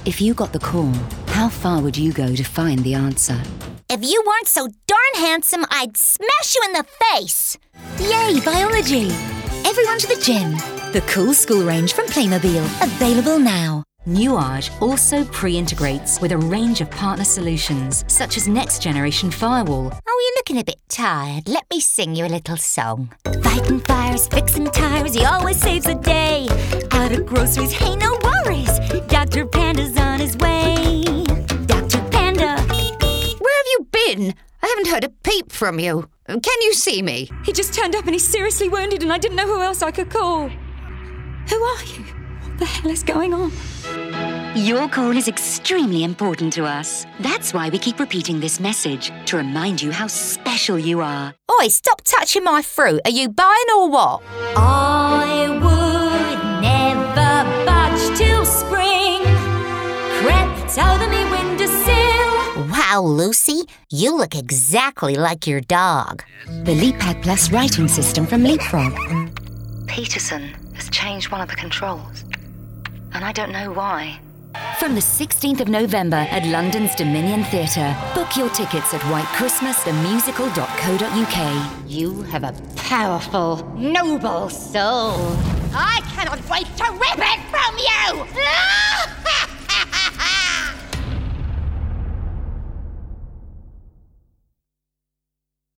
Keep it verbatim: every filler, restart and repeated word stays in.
If you got the call, how far would you go to find the answer? If you weren't so darn handsome, I'd smash you in the face! Yay, biology! Everyone to the gym. The cool school range from Playmobil. Available now. Nuage also pre-integrates with a range of partner solutions, such as next-generation firewall. Oh, you're looking a bit tired. Let me sing you a little song. Fighting fires, fixing tires, he always saves the day. Out of groceries, hey, no worries. Doctor Panda's on his way. Doctor Panda. Where have you been? I haven't heard a peep from you. Can you see me? He just turned up and he's seriously wounded and I didn't know who else I could call. Who are you? What the hell is going on? Your call is extremely important to us. That's why we keep repeating this message, to remind you how special you are. Oi, stop touching my fruit. Are you buying or what? I would never budge till spring crept over me windowsill. Wow, Lucy, you look exactly like your dog. The LeapPad Plus writing system from Leapfrog. Peterson has changed one of the controls, and I don't know why. From the sixteenth of November at London's Dominion Theatre. Book your tickets at white christmas the musical dot co dot uk. You have a powerful, noble soul. I cannot wait to rip it from you!